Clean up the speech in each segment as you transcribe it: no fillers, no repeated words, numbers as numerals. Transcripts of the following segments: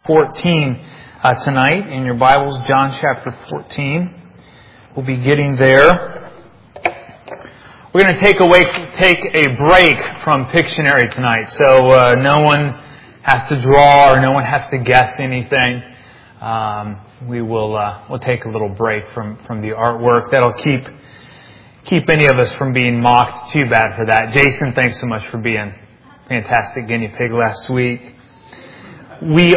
14 tonight in your Bibles, John chapter 14. We'll be getting there. We're going to take a break from Pictionary tonight, so no one has to draw or no one has to guess anything. We'll take a little break from the artwork. That'll keep any of us from being mocked too bad for that. Jason, thanks so much for being fantastic guinea pig last week. We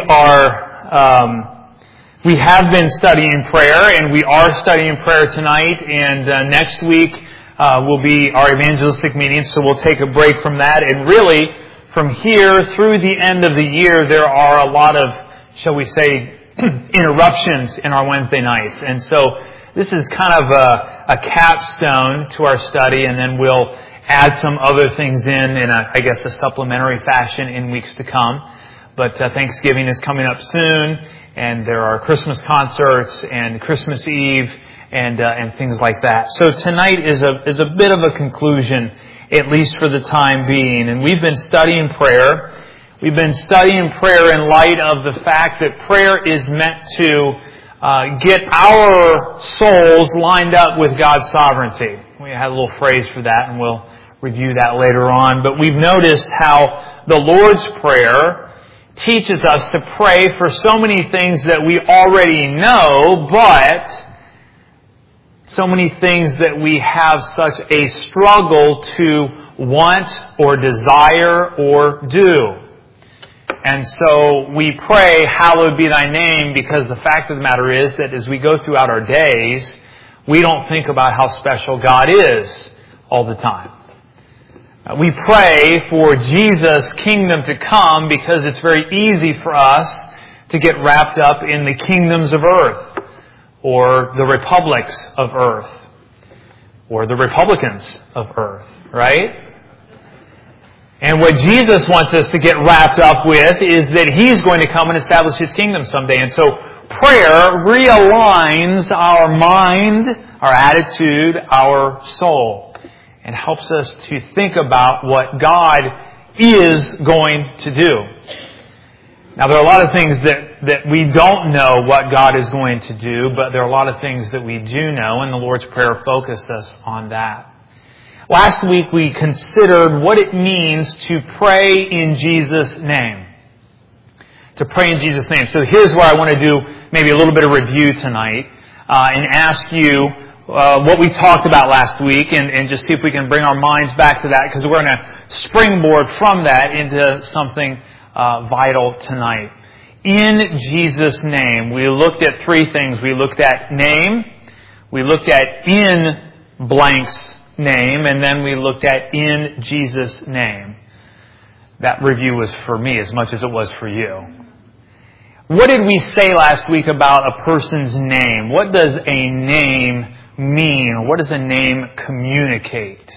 have been studying prayer, and we are studying prayer tonight, and next week will be our evangelistic meeting, so we'll take a break from that. And really, from here through the end of the year, there are a lot of, shall we say, interruptions in our Wednesday nights. And so this is kind of a capstone to our study, and then we'll add some other things in a supplementary fashion in weeks to come. But Thanksgiving is coming up soon, and there are Christmas concerts and Christmas Eve and things like that. So tonight is a bit of a conclusion, at least for the time being. And we've been studying prayer. We've been studying prayer in light of the fact that prayer is meant to get our souls lined up with God's sovereignty. We had a little phrase for that, and we'll review that later on. But we've noticed how the Lord's Prayer teaches us to pray for so many things that we already know, but so many things that we have such a struggle to want or desire or do. And so we pray, hallowed be thy name, because the fact of the matter is that as we go throughout our days, we don't think about how special God is all the time. We pray for Jesus' kingdom to come because it's very easy for us to get wrapped up in the kingdoms of earth, or the republics of earth, or the Republicans of earth, right? And what Jesus wants us to get wrapped up with is that He's going to come and establish His kingdom someday. And so prayer realigns our mind, our attitude, our soul, and helps us to think about what God is going to do. Now, there are a lot of things that we don't know what God is going to do, but there are a lot of things that we do know, and the Lord's Prayer focused us on that. Last week, we considered what it means to pray in Jesus' name. To pray in Jesus' name. So here's where I want to do maybe a little bit of review tonight, and ask you what we talked about last week, and just see if we can bring our minds back to that, because we're going to springboard from that into something vital tonight. In Jesus' name, we looked at three things. We looked at name, we looked at in blank's name, and then we looked at in Jesus' name. That review was for me as much as it was for you. What did we say last week about a person's name? What does a name mean? What does a name communicate?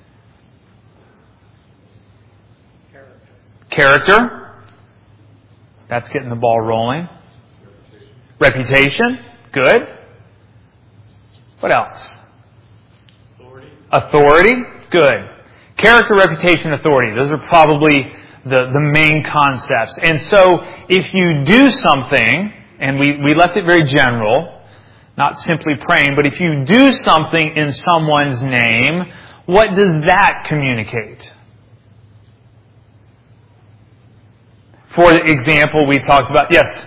Character. That's getting the ball rolling. Reputation. Good. What else? Authority. Good. Character, reputation, authority. Those are probably the main concepts. And so if you do something, and we left it very general, not simply praying, but if you do something in someone's name, what does that communicate? For example, we talked about, yes?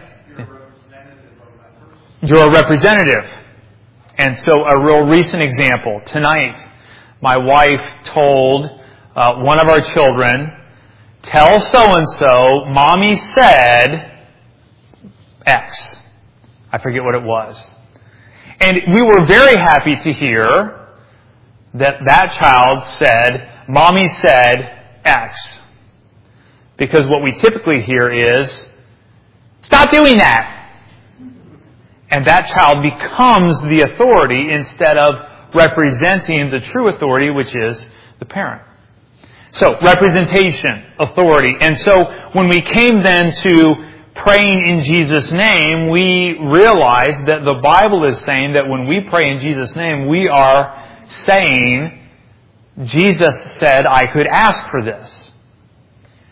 You're a representative. And so a real recent example. Tonight, my wife told one of our children, tell so-and-so, Mommy said X. I forget what it was. And we were very happy to hear that child said, Mommy said X. Because what we typically hear is, stop doing that. And that child becomes the authority instead of representing the true authority, which is the parent. So, representation, authority. And so, when we came then to praying in Jesus' name, we realized that the Bible is saying that when we pray in Jesus' name, we are saying, Jesus said I could ask for this.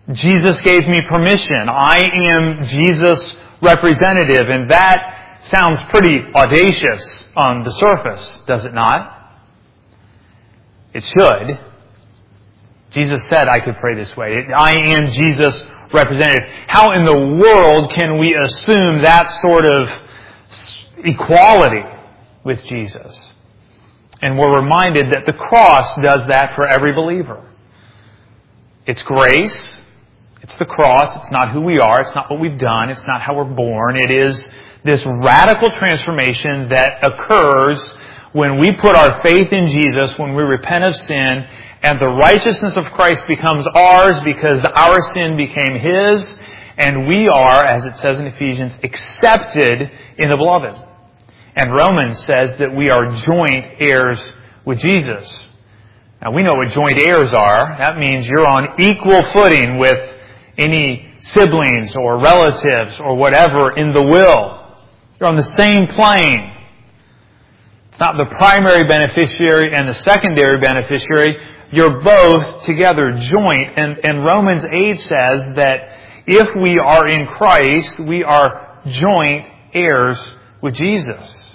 Jesus gave me permission. I am Jesus' representative. And that sounds pretty audacious on the surface, does it not? It should. Jesus said I could pray this way. I am Jesus' representative. How in the world can we assume that sort of equality with Jesus? And we're reminded that the cross does that for every believer. It's grace. It's the cross. It's not who we are. It's not what we've done. It's not how we're born. It is this radical transformation that occurs when we put our faith in Jesus, when we repent of sin, and the righteousness of Christ becomes ours because our sin became His, and we are, as it says in Ephesians, accepted in the Beloved. And Romans says that we are joint heirs with Jesus. Now we know what joint heirs are. That means you're on equal footing with any siblings or relatives or whatever in the will. You're on the same plane. It's not the primary beneficiary and the secondary beneficiary. You're both together, joint. And Romans 8 says that if we are in Christ, we are joint heirs with Jesus,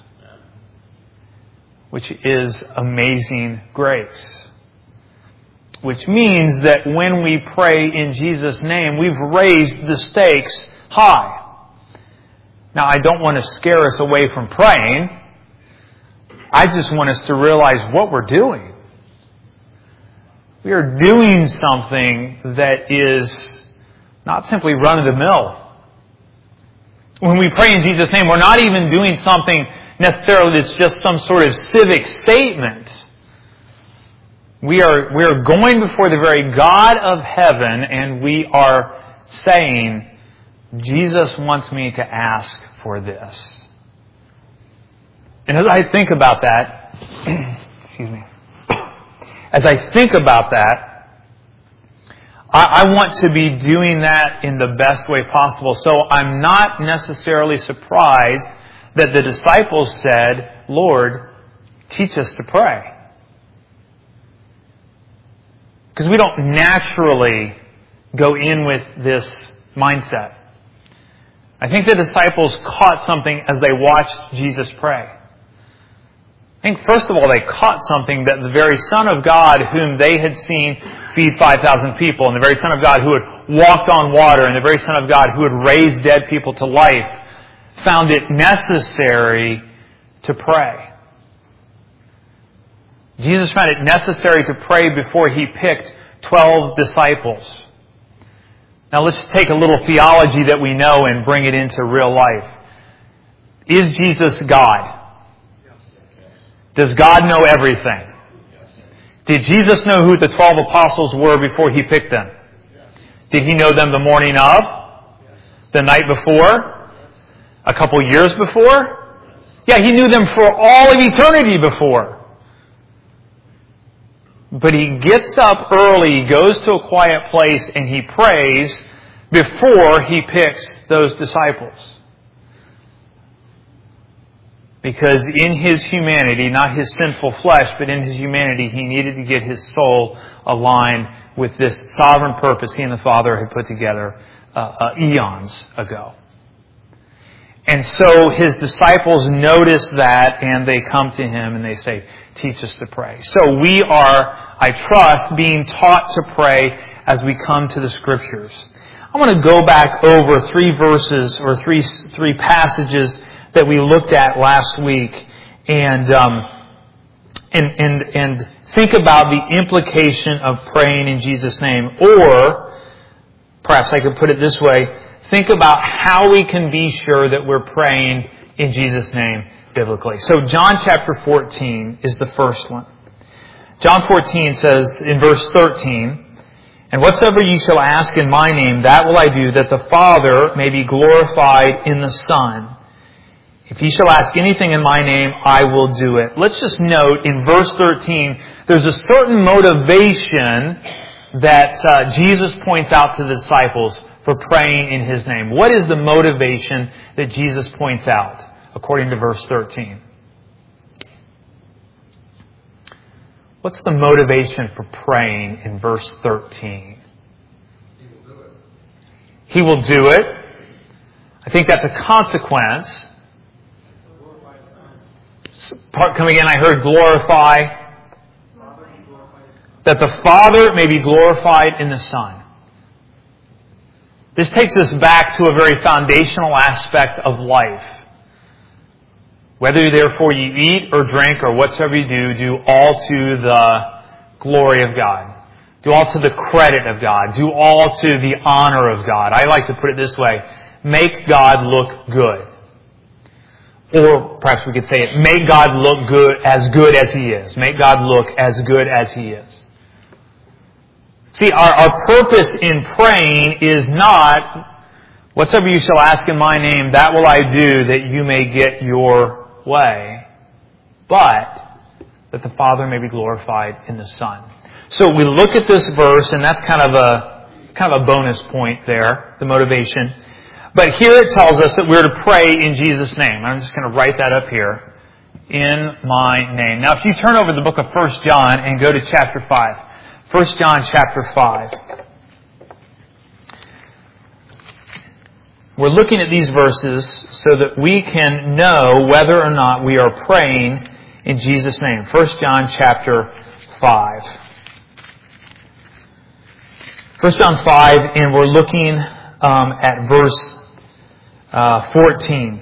which is amazing grace. Which means that when we pray in Jesus' name, we've raised the stakes high. Now, I don't want to scare us away from praying. I just want us to realize what we're doing. We are doing something that is not simply run-of-the-mill. When we pray in Jesus' name, we're not even doing something necessarily that's just some sort of civic statement. We are going before the very God of heaven, and we are saying, Jesus wants me to ask for this. And as I think about that, excuse me, as I think about that, I want to be doing that in the best way possible. So I'm not necessarily surprised that the disciples said, Lord, teach us to pray. Because we don't naturally go in with this mindset. I think the disciples caught something as they watched Jesus pray. I think first of all they caught something that the very Son of God whom they had seen feed 5,000 people, and the very Son of God who had walked on water, and the very Son of God who had raised dead people to life, found it necessary to pray. Jesus found it necessary to pray before He picked 12 disciples. Now let's take a little theology that we know and bring it into real life. Is Jesus God? Does God know everything? Did Jesus know who the 12 apostles were before He picked them? Did He know them the morning of? The night before? A couple years before? Yeah, He knew them for all of eternity before. But He gets up early, goes to a quiet place, and He prays before He picks those disciples. Because in His humanity, not His sinful flesh, but in His humanity, He needed to get His soul aligned with this sovereign purpose He and the Father had put together eons ago. And so His disciples notice that, and they come to Him and they say, teach us to pray. So we are, I trust, being taught to pray as we come to the Scriptures. I want to go back over three verses or three passages that we looked at last week and think about the implication of praying in Jesus' name. Or, perhaps I could put it this way, think about how we can be sure that we're praying in Jesus' name biblically. So John chapter 14 is the first one. John 14 says in verse 13, "And whatsoever ye shall ask in my name, that will I do, that the Father may be glorified in the Son. If ye shall ask anything in my name, I will do it." Let's just note in verse 13, there's a certain motivation that Jesus points out to the disciples for praying in His name. What is the motivation that Jesus points out according to verse 13? What's the motivation for praying in verse 13? He will do it. He will do it. I think that's a consequence. Coming in, I heard glorify. That the Father may be glorified in the Son. This takes us back to a very foundational aspect of life. Whether therefore you eat or drink or whatsoever you do all to the glory of God. Do all to the credit of God. Do all to the honor of God. I like to put it this way. Make God look good. Or perhaps we could say it, make God look good as He is. Make God look as good as He is. See, our purpose in praying is not, whatsoever you shall ask in my name, that will I do, that you may get your way, but that the Father may be glorified in the Son. So we look at this verse, and that's kind of a bonus point there, the motivation. But here it tells us that we're to pray in Jesus' name. I'm just going to write that up here. In my name. Now, if you turn over the book of 1 John and go to chapter 5. 1 John chapter 5. We're looking at these verses so that we can know whether or not we are praying in Jesus' name. 1 John chapter 5. 1 John 5, and we're looking at verse 14.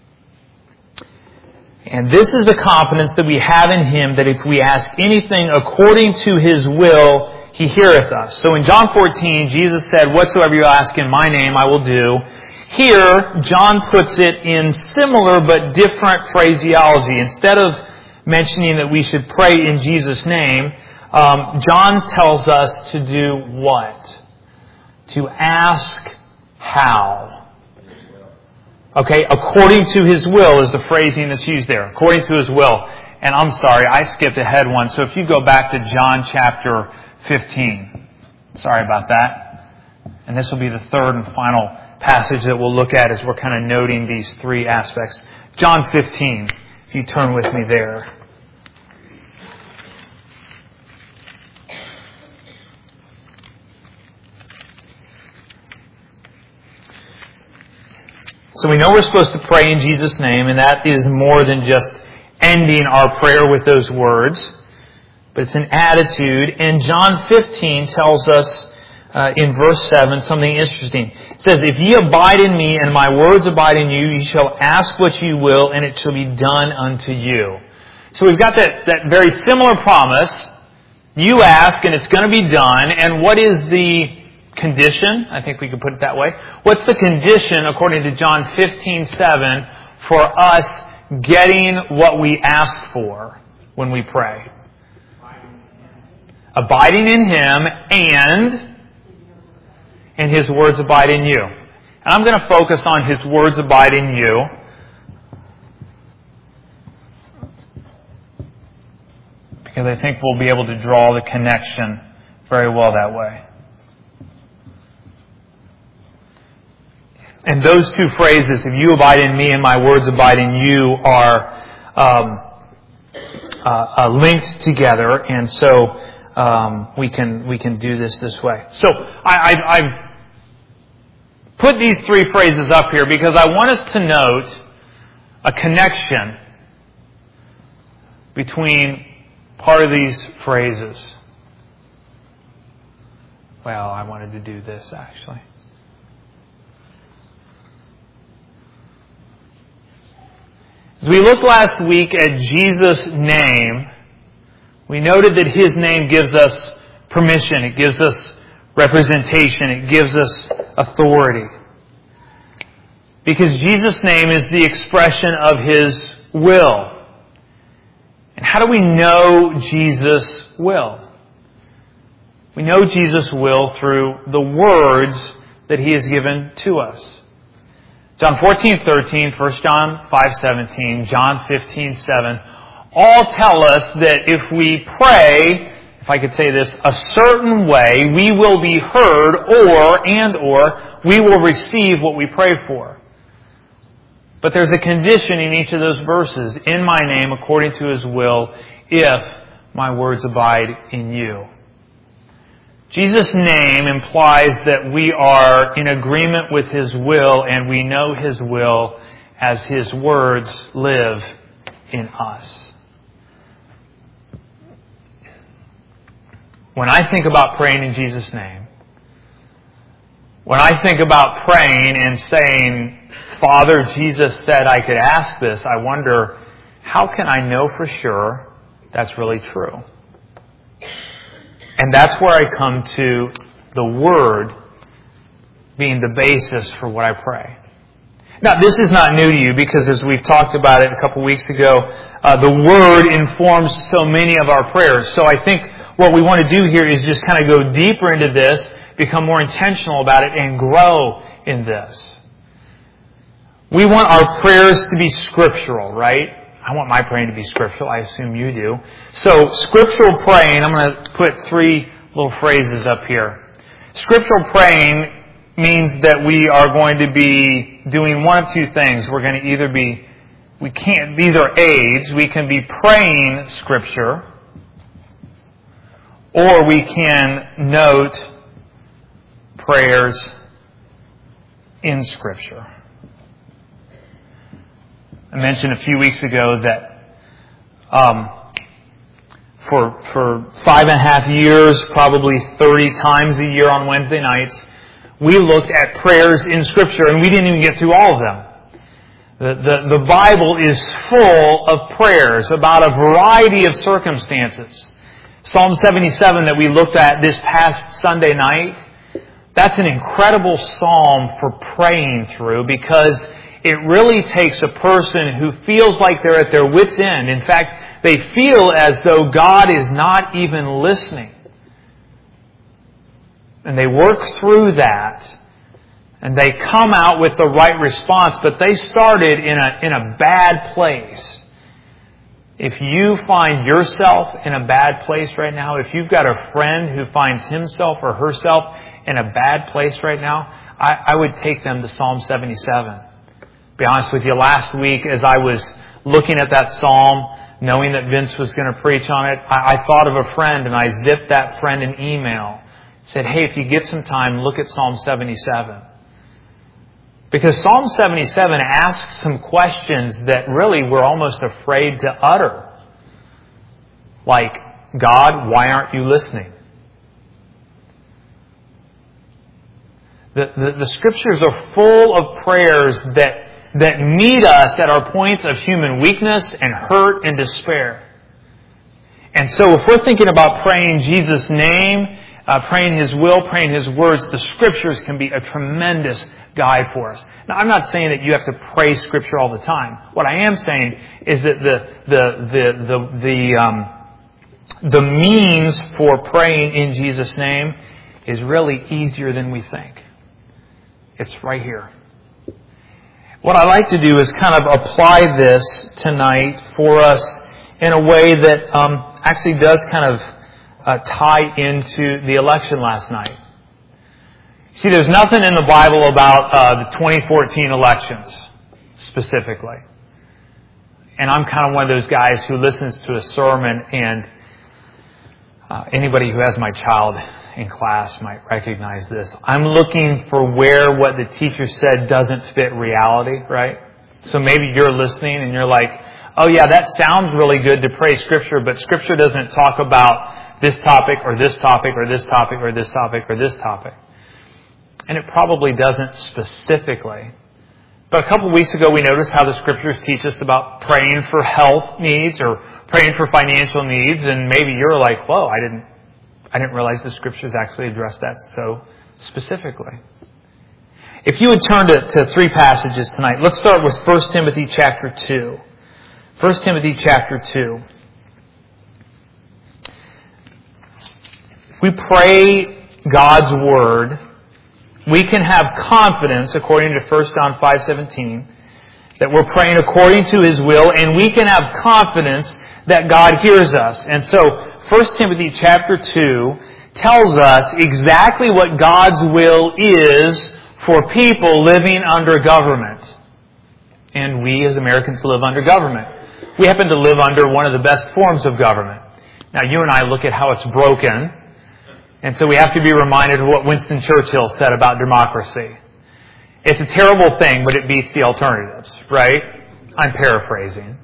And this is the confidence that we have in Him, that if we ask anything according to His will, He heareth us. So in John 14, Jesus said, whatsoever you ask in my name, I will do. Here, John puts it in similar but different phraseology. Instead of mentioning that we should pray in Jesus' name, John tells us to do what? To ask how. Okay, according to His will is the phrasing that's used there. According to His will. And I'm sorry, I skipped ahead one. So if you go back to John chapter 15. Sorry about that. And this will be the third and final passage that we'll look at as we're kind of noting these three aspects. John 15, if you turn with me there. So we know we're supposed to pray in Jesus' name, and that is more than just ending our prayer with those words, but it's an attitude. And John 15 tells us in verse 7 something interesting. It says, if ye abide in me and my words abide in you, ye shall ask what you will, and it shall be done unto you. So we've got that very similar promise. You ask, and it's going to be done. And what is the condition? I think we could put it that way. What's the condition, according to John 15:7, for us getting what we ask for when we pray? Abiding in Him and His words abide in you. And I'm going to focus on His words abide in you. Because I think we'll be able to draw the connection very well that way. And those two phrases, if you abide in me and my words abide in you, are linked together, and so we can do this way. So I've put these three phrases up here because I want us to note a connection between part of these phrases. Well, I wanted to do this actually. As we looked last week at Jesus' name, we noted that His name gives us permission. It gives us representation. It gives us authority. Because Jesus' name is the expression of His will. And how do we know Jesus' will? We know Jesus' will through the words that He has given to us. John 14:13, 1 John 5:17, John 15:7, all tell us that if we pray, if I could say this, a certain way, we will be heard or we will receive what we pray for. But there's a condition in each of those verses. In my name, according to His will, if my words abide in you. Jesus' name implies that we are in agreement with His will and we know His will as His words live in us. When I think about praying in Jesus' name, when I think about praying and saying, Father, Jesus said I could ask this, I wonder, how can I know for sure that's really true? And that's where I come to the Word being the basis for what I pray. Now, this is not new to you because as we've talked about it a couple weeks ago, the Word informs so many of our prayers. So I think what we want to do here is just kind of go deeper into this, become more intentional about it, and grow in this. We want our prayers to be scriptural, right? I want my praying to be scriptural. I assume you do. So, scriptural praying, I'm going to put 3 little phrases up here. Scriptural praying means that we are going to be doing one of 2 things. We're going to either be, these are aids. We can be praying Scripture, or we can note prayers in Scripture. I mentioned a few weeks ago that for 5.5 years, probably 30 times a year on Wednesday nights, we looked at prayers in Scripture, and we didn't even get through all of them. The Bible is full of prayers about a variety of circumstances. Psalm 77 that we looked at this past Sunday night, that's an incredible psalm for praying through because it really takes a person who feels like they're at their wits' end. In fact, they feel as though God is not even listening. And they work through that, and they come out with the right response, but they started in a bad place. If you find yourself in a bad place right now, if you've got a friend who finds himself or herself in a bad place right now, I would take them to Psalm 77. Be honest with you, last week as I was looking at that psalm, knowing that Vince was going to preach on it, I thought of a friend and I zipped that friend an email. Said, hey, if you get some time, look at Psalm 77. Because Psalm 77 asks some questions that really we're almost afraid to utter. Like, God, why aren't you listening? The Scriptures are full of prayers that meet us at our points of human weakness and hurt and despair. And so if we're thinking about praying Jesus' name, praying His will, praying His words, the Scriptures can be a tremendous guide for us. Now, I'm not saying that you have to pray Scripture all the time. What I am saying is that the means for praying in Jesus' name is really easier than we think. It's right here. What I like to do is kind of apply this tonight for us in a way that actually does kind of tie into the election last night. See, there's nothing in the Bible about the 2014 elections specifically. And I'm kind of one of those guys who listens to a sermon and anybody who has my child in class might recognize this. I'm looking for where what the teacher said doesn't fit reality, right? So maybe you're listening and you're like, oh yeah, that sounds really good to pray Scripture, but Scripture doesn't talk about this topic or this topic or this topic or this topic or this topic. And it probably doesn't specifically. But a couple of weeks ago we noticed how the Scriptures teach us about praying for health needs or praying for financial needs, and maybe you're like, whoa, I didn't realize the Scriptures actually address that so specifically. If you would turn to 3 passages tonight, let's start with 1 Timothy chapter 2. 1 Timothy chapter 2. If we pray God's Word, we can have confidence, according to 1 John 5:17, that we're praying according to His will, and we can have confidence that God hears us. And so, 1 Timothy chapter 2 tells us exactly what God's will is for people living under government. And we as Americans live under government. We happen to live under one of the best forms of government. Now, you and I look at how it's broken, And so we have to be reminded of what Winston Churchill said about democracy. It's a terrible thing, but it beats the alternatives, right? I'm paraphrasing.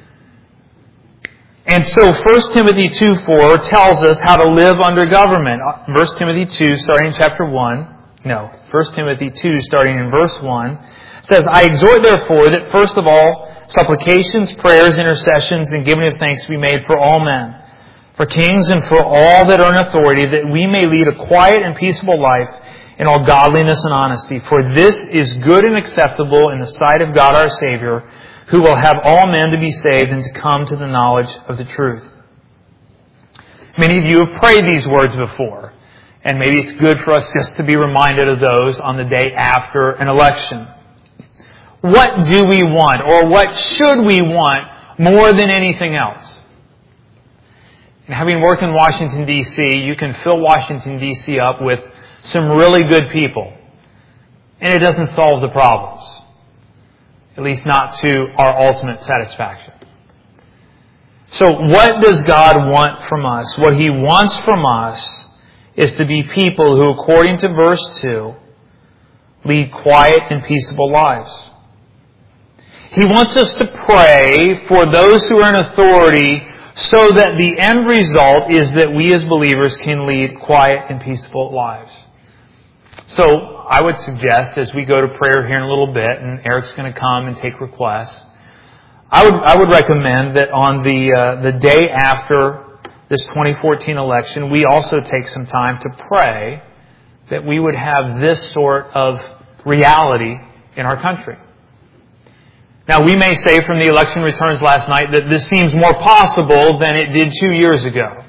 And so 1 Timothy 2:4 tells us how to live under government. 1 Timothy 2, starting in chapter 1. No, 1 Timothy 2, starting in verse 1, says, I exhort therefore that first of all, supplications, prayers, intercessions, and giving of thanks be made for all men, for kings and for all that are in authority, that we may lead a quiet and peaceable life in all godliness and honesty. For this is good and acceptable in the sight of God our Savior, who will have all men to be saved and to come to the knowledge of the truth. Many of you have prayed these words before, and maybe it's good for us just to be reminded of those on the day after an election. What do we want, or what should we want more than anything else? And having worked in Washington, D.C., you can fill Washington, D.C. up with some really good people, and it doesn't solve the problems. At least not to our ultimate satisfaction. So what does God want from us? What He wants from us is to be people who, according to verse 2, lead quiet and peaceable lives. He wants us to pray for those who are in authority so that the end result is that we as believers can lead quiet and peaceable lives. So I would suggest, as we go to prayer here in a little bit, and Eric's going to come and take requests, I would recommend that on the day after this 2014 election, we also take some time to pray that we would have this sort of reality in our country. Now, we may say from the election returns last night that this seems more possible than it did 2 years ago.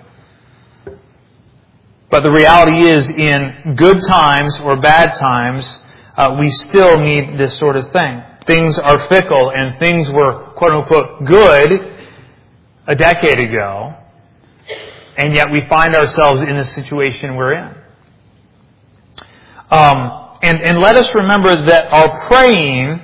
But the reality is, in good times or bad times, we still need this sort of thing. Things are fickle, and things were, quote-unquote, good a decade ago, and yet we find ourselves in the situation we're in. And let us remember that our praying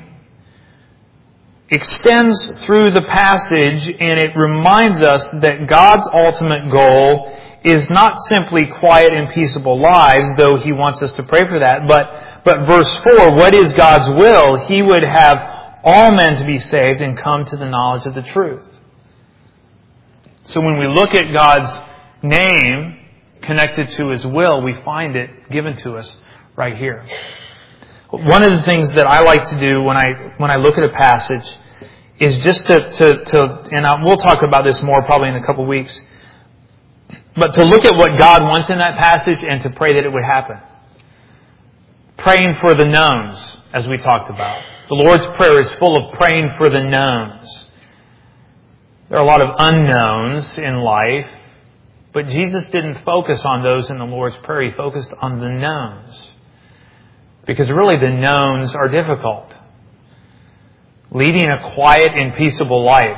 extends through the passage, and it reminds us that God's ultimate goal is not simply quiet and peaceable lives, though He wants us to pray for that, but verse 4, what is God's will? He would have all men to be saved and come to the knowledge of the truth. So when we look at God's name connected to His will, we find it given to us right here. One of the things that I like to do when I look at a passage is just to and we'll talk about this more probably in a couple weeks, but to look at what God wants in that passage and to pray that it would happen. Praying for the knowns, as we talked about. The Lord's Prayer is full of praying for the knowns. There are a lot of unknowns in life, but Jesus didn't focus on those in the Lord's Prayer. He focused on the knowns. Because really the knowns are difficult. Leading a quiet and peaceable life,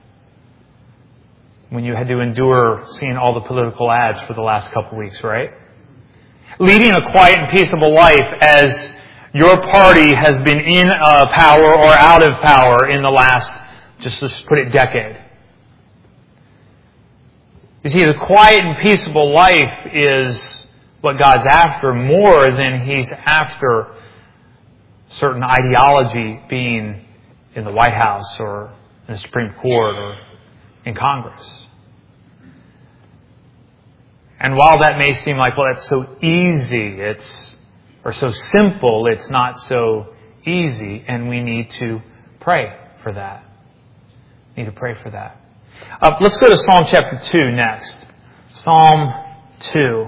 when you had to endure seeing all the political ads for the last couple of weeks, right? Leading a quiet and peaceable life as your party has been in power or out of power in the last, just to put it, decade. You see, the quiet and peaceable life is what God's after more than He's after certain ideology being in the White House or in the Supreme Court or in Congress. And while that may seem like, well, that's so easy, or so simple, it's not so easy, and we need to pray for that. We need to pray for that. Let's go to Psalm chapter 2 next. Psalm 2.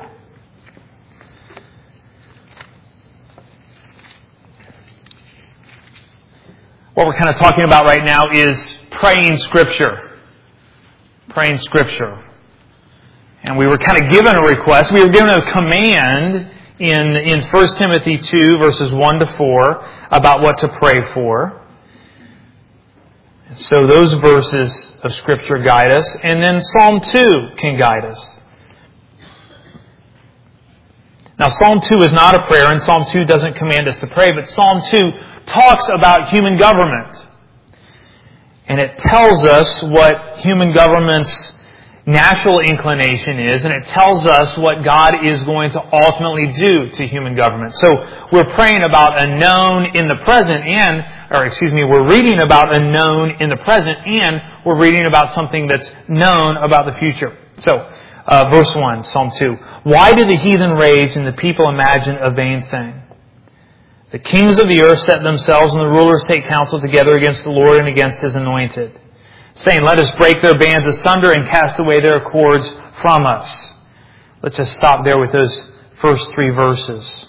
What we're kind of talking about right now is praying Scripture. Praying Scripture. And we were kind of given a request. We were given a command in 1 Timothy 2, verses 1 to 4, about what to pray for. So those verses of Scripture guide us. And then Psalm 2 can guide us. Now, Psalm 2 is not a prayer, and Psalm 2 doesn't command us to pray, but Psalm 2 talks about human government. And it tells us what human government's natural inclination is, and it tells us what God is going to ultimately do to human government. So we're praying about a known in the present we're reading about a known in the present, and we're reading about something that's known about the future. So, verse 1, Psalm 2. Why do the heathen rage and the people imagine a vain thing? The kings of the earth set themselves and the rulers take counsel together against the Lord and against His anointed, saying, let us break their bands asunder and cast away their cords from us. Let's just stop there with those first 3 verses.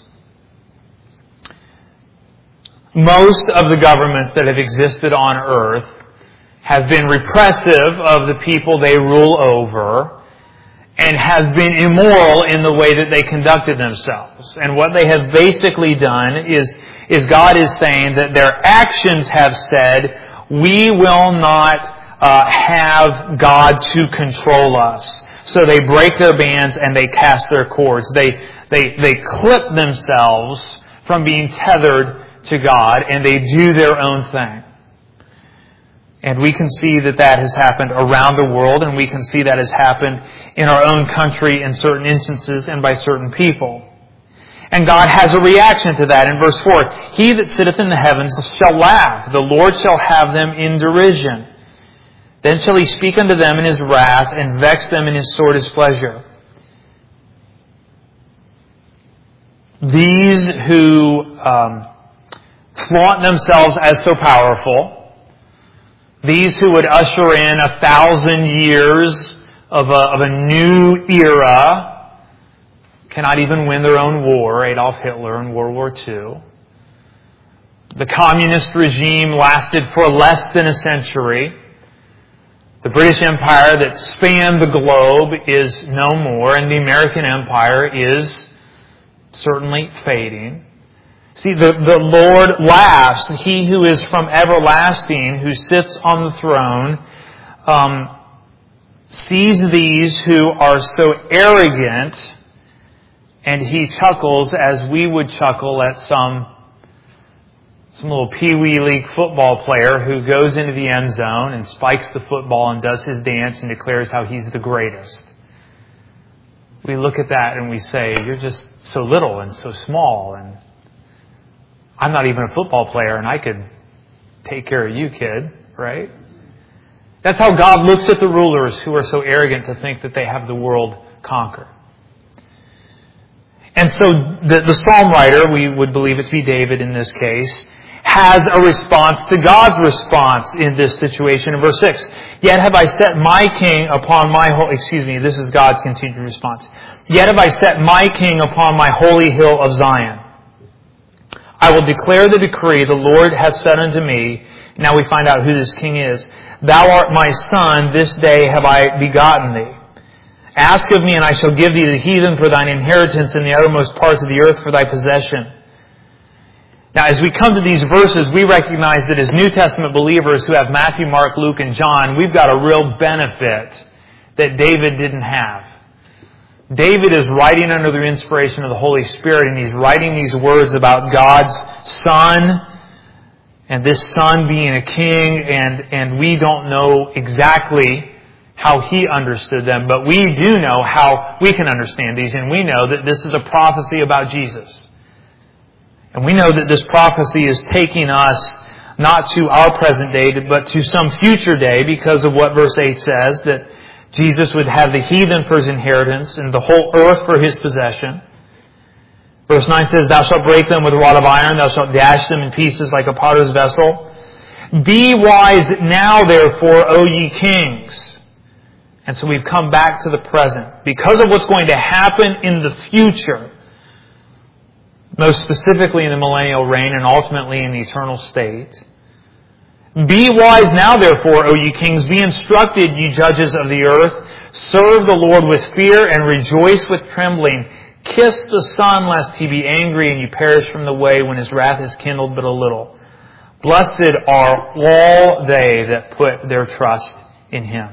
Most of the governments that have existed on earth have been repressive of the people they rule over and have been immoral in the way that they conducted themselves. And what they have basically done is God is saying that their actions have said, we will not have God to control us. So they break their bands and they cast their cords. They clip themselves from being tethered to God, and they do their own thing. And we can see that has happened around the world, and we can see that has happened in our own country in certain instances and by certain people. And God has a reaction to that in verse 4. He that sitteth in the heavens shall laugh. The Lord shall have them in derision. Then shall He speak unto them in His wrath, and vex them in His sore displeasure. These who flaunt themselves as so powerful, these who would usher in 1,000 years of a new era, cannot even win their own war, Adolf Hitler in World War II. The communist regime lasted for less than a century. The British Empire that spanned the globe is no more, and the American Empire is certainly fading. See, the Lord laughs. He who is from everlasting, who sits on the throne, sees these who are so arrogant, and He chuckles as we would chuckle at some little Pee-wee League football player who goes into the end zone and spikes the football and does his dance and declares how he's the greatest. We look at that and we say, you're just so little and so small, and I'm not even a football player and I could take care of you, kid, right? That's how God looks at the rulers who are so arrogant to think that they have the world conquered. And so the psalm writer, we would believe it to be David in this case, has a response to God's response in this situation. In verse 6, yet have I set my king upon my this is God's continued response. Yet have I set my king upon my holy hill of Zion. I will declare the decree the Lord hath said unto me. Now we find out who this king is. Thou art my son, this day have I begotten thee. Ask of me, and I shall give thee the heathen for thine inheritance, and the uttermost parts of the earth for thy possession. Now, as we come to these verses, we recognize that as New Testament believers who have Matthew, Mark, Luke, and John, we've got a real benefit that David didn't have. David is writing under the inspiration of the Holy Spirit, and he's writing these words about God's Son, and this Son being a king, and we don't know exactly how he understood them, but we do know how we can understand these, and we know that this is a prophecy about Jesus. And we know that this prophecy is taking us not to our present day, but to some future day, because of what verse 8 says, that Jesus would have the heathen for His inheritance and the whole earth for His possession. Verse 9 says, thou shalt break them with a rod of iron, thou shalt dash them in pieces like a potter's vessel. Be wise now, therefore, O ye kings. And so we've come back to the present. Because of what's going to happen in the future, most specifically in the millennial reign and ultimately in the eternal state. Be wise now, therefore, O ye kings, be instructed, ye judges of the earth. Serve the Lord with fear and rejoice with trembling. Kiss the Son, lest He be angry and you perish from the way when His wrath is kindled but a little. Blessed are all they that put their trust in Him.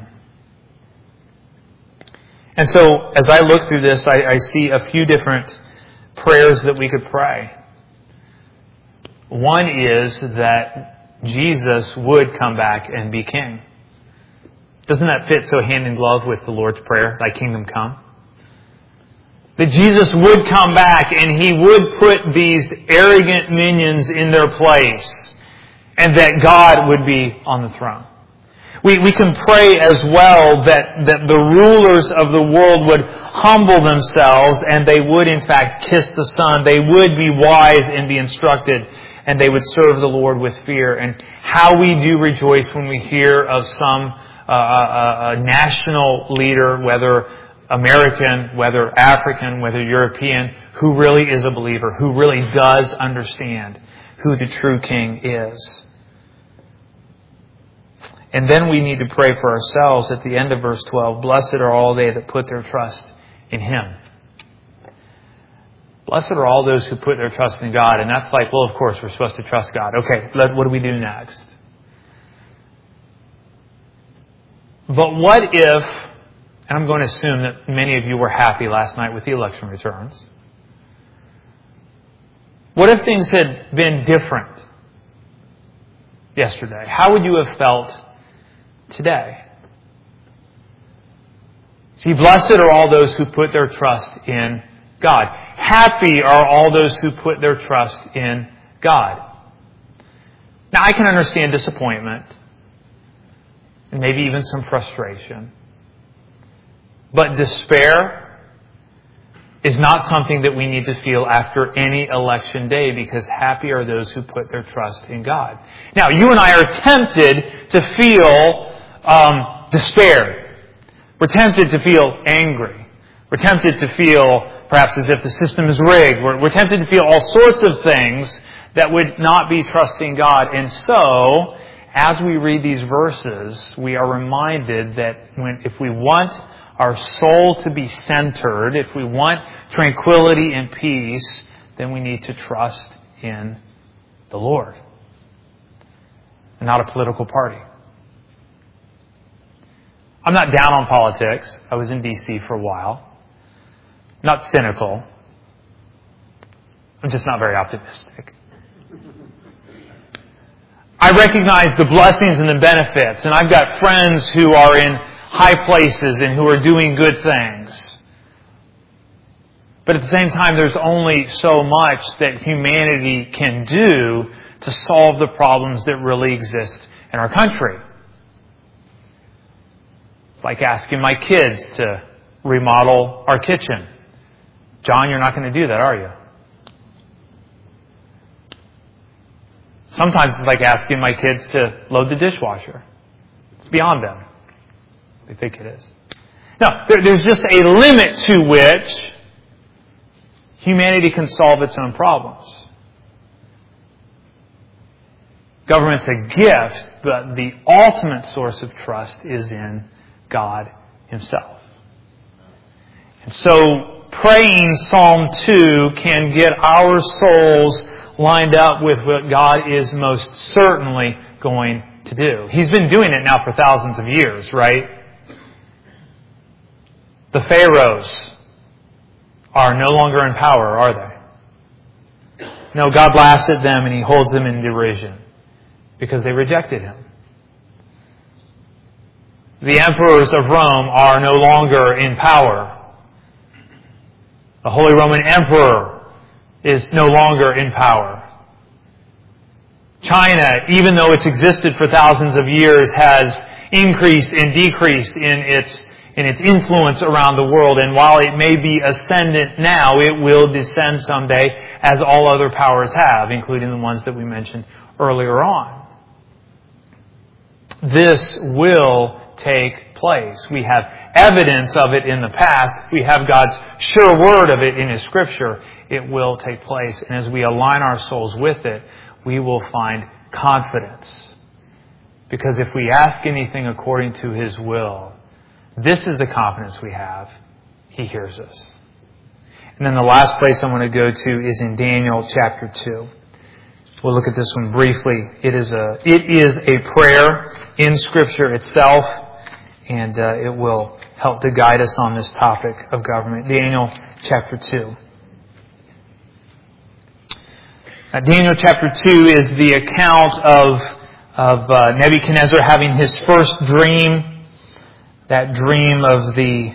And so, as I look through this, I see a few different prayers that we could pray. One is that Jesus would come back and be king. Doesn't that fit so hand in glove with the Lord's Prayer, Thy kingdom come? That Jesus would come back and He would put these arrogant minions in their place, and that God would be on the throne. We can pray as well that the rulers of the world would humble themselves and they would in fact kiss the Son. They would be wise and be instructed, and they would serve the Lord with fear. And how we do rejoice when we hear of some a national leader, whether American, whether African, whether European, who really is a believer, who really does understand who the true King is. And then we need to pray for ourselves at the end of verse 12. Blessed are all they that put their trust in Him. Blessed are all those who put their trust in God. And that's like, well, of course, we're supposed to trust God. Okay, what do we do next? But what if, and I'm going to assume that many of you were happy last night with the election returns. What if things had been different yesterday? How would you have felt today? See, blessed are all those who put their trust in God. Happy are all those who put their trust in God. Now, I can understand disappointment and maybe even some frustration. But despair is not something that we need to feel after any election day, because happy are those who put their trust in God. Now, you and I are tempted to feel despair. We're tempted to feel angry. We're tempted to feel perhaps as if the system is rigged. We're tempted to feel all sorts of things that would not be trusting God. And so, as we read these verses, we are reminded that if we want our soul to be centered, if we want tranquility and peace, then we need to trust in the Lord and not a political party. I'm not down on politics. I was in D.C. for a while. Not cynical. I'm just not very optimistic. I recognize the blessings and the benefits, and I've got friends who are in high places and who are doing good things. But at the same time, there's only so much that humanity can do to solve the problems that really exist in our country. It's like asking my kids to remodel our kitchen. John, you're not going to do that, are you? Sometimes it's like asking my kids to load the dishwasher. It's beyond them. They think it is. Now, there's just a limit to which humanity can solve its own problems. Government's a gift, but the ultimate source of trust is in God Himself. And so, praying Psalm 2 can get our souls lined up with what God is most certainly going to do. He's been doing it now for thousands of years, right? The Pharaohs are no longer in power, are they? No, God laughs at them and He holds them in derision because they rejected Him. The emperors of Rome are no longer in power. The Holy Roman Emperor is no longer in power. China, even though it's existed for thousands of years, has increased and decreased in its influence around the world. And while it may be ascendant now, it will descend someday, as all other powers have, including the ones that we mentioned earlier on. This will take place. We have evidence of it in the past. We have God's sure word of it in His Scripture. It will take place. And as we align our souls with it, we will find confidence. Because if we ask anything according to His will, this is the confidence we have. He hears us. And then the last place I'm going to go to is in Daniel chapter 2. We'll look at this one briefly. It is a prayer in Scripture itself, and it will help to guide us on this topic of government. Daniel chapter 2. Daniel chapter 2 is the account of Nebuchadnezzar having his first dream. that dream of the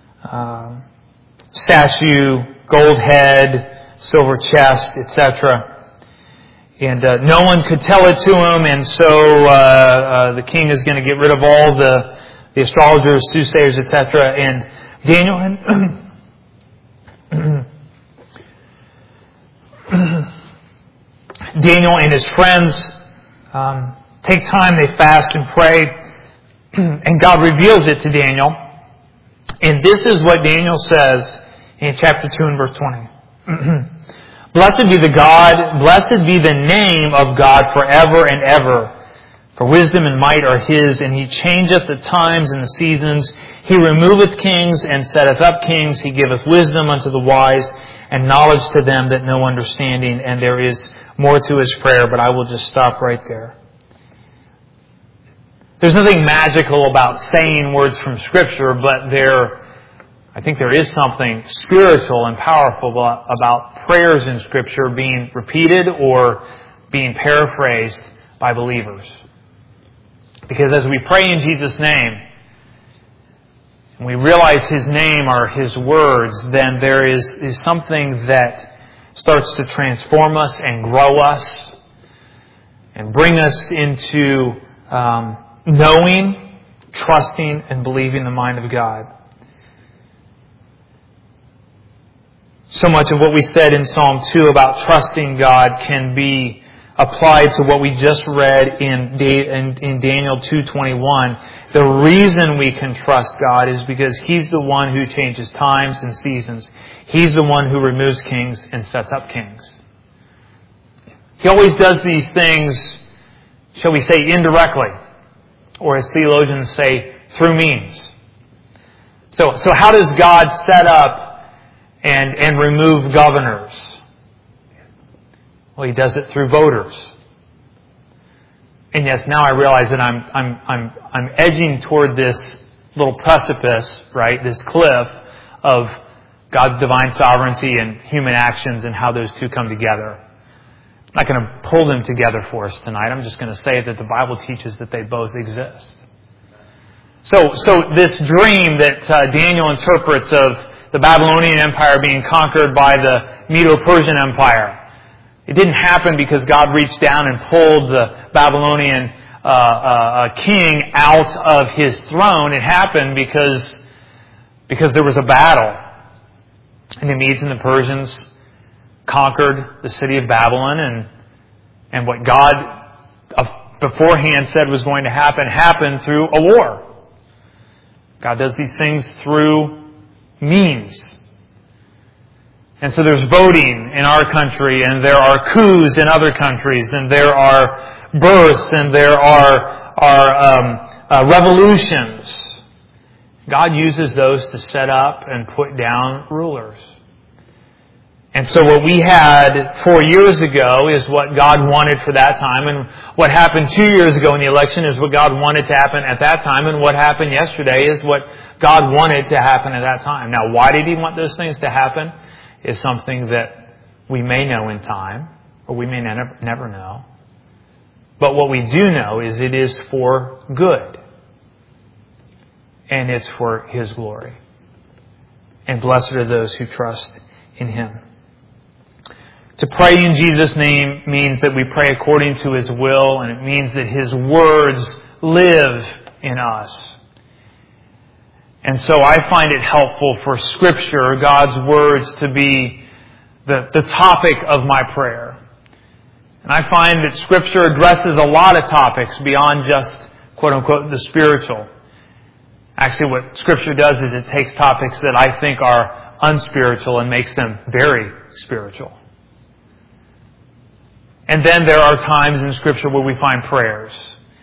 statue, gold head, silver chest, etc. And no one could tell it to him, and so the king is going to get rid of all the astrologers, soothsayers, etc. And Daniel and his friends take time, they fast and pray, and God reveals it to Daniel. And this is what Daniel says in chapter 2 and verse 20. Blessed be the name of God forever and ever. For wisdom and might are His, and He changeth the times and the seasons. He removeth kings and setteth up kings. He giveth wisdom unto the wise, and knowledge to them that know understanding. And there is more to His prayer, but I will just stop right there. There's nothing magical about saying words from Scripture, but I think there is something spiritual and powerful about prayers in Scripture being repeated or being paraphrased by believers. Because as we pray in Jesus' name, and we realize His name are His words, then there is something that starts to transform us and grow us and bring us into knowing, trusting, and believing the mind of God. So much of what we said in Psalm 2 about trusting God can be applied to what we just read in Daniel 2:21. The reason we can trust God is because He's the one who changes times and seasons. He's the one who removes kings and sets up kings. He always does these things, shall we say, indirectly, or as theologians say, through means. So how does God set up and remove governors? Well, He does it through voters. And yes, now I realize that I'm edging toward this little precipice, right? This cliff of God's divine sovereignty and human actions and how those two come together. I'm not going to pull them together for us tonight. I'm just going to say that the Bible teaches that they both exist. So this dream that Daniel interprets of the Babylonian Empire being conquered by the Medo-Persian Empire, it didn't happen because God reached down and pulled the Babylonian king out of his throne. It happened because there was a battle. And the Medes and the Persians conquered the city of Babylon, and what God beforehand said was going to happen happened through a war. God does these things through means. And so there's voting in our country, and there are coups in other countries, and there are births, and there are revolutions. God uses those to set up and put down rulers. And so what we had 4 years ago is what God wanted for that time, and what happened 2 years ago in the election is what God wanted to happen at that time, and what happened yesterday is what God wanted to happen at that time. Now, why did He want those things to happen is something that we may know in time, or we may never know. But what we do know is it is for good. And it's for His glory. And blessed are those who trust in Him. To pray in Jesus' name means that we pray according to His will, and it means that His words live in us. And so I find it helpful for Scripture, God's words, to be the topic of my prayer. And I find that Scripture addresses a lot of topics beyond just, quote unquote, the spiritual. Actually, what Scripture does is it takes topics that I think are unspiritual and makes them very spiritual. And then there are times in Scripture where we find prayers.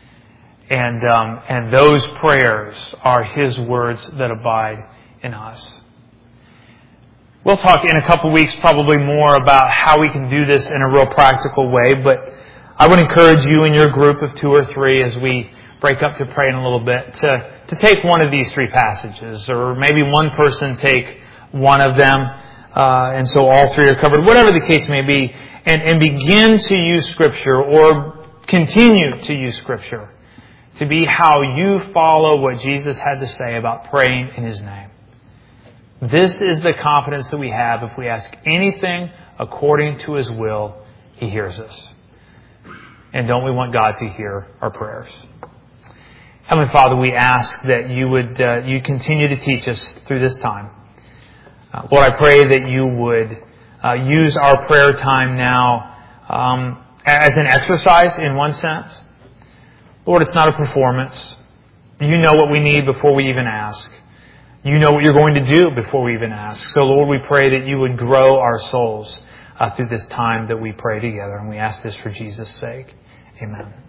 And those prayers are His words that abide in us. We'll talk in a couple weeks probably more about how we can do this in a real practical way, but I would encourage you in your group of 2 or 3 as we break up to pray in a little bit to take one of these 3 passages, or maybe one person take one of them, and so all 3 are covered, whatever the case may be, and begin to use Scripture or continue to use Scripture to be how you follow what Jesus had to say about praying in His name. This is the confidence that we have. If we ask anything according to His will, He hears us. And don't we want God to hear our prayers? Heavenly Father, we ask that you would you continue to teach us through this time. Lord, I pray that you would use our prayer time now as an exercise in one sense. Lord, it's not a performance. You know what we need before we even ask. You know what you're going to do before we even ask. So, Lord, we pray that you would grow our souls through this time that we pray together. And we ask this for Jesus' sake. Amen.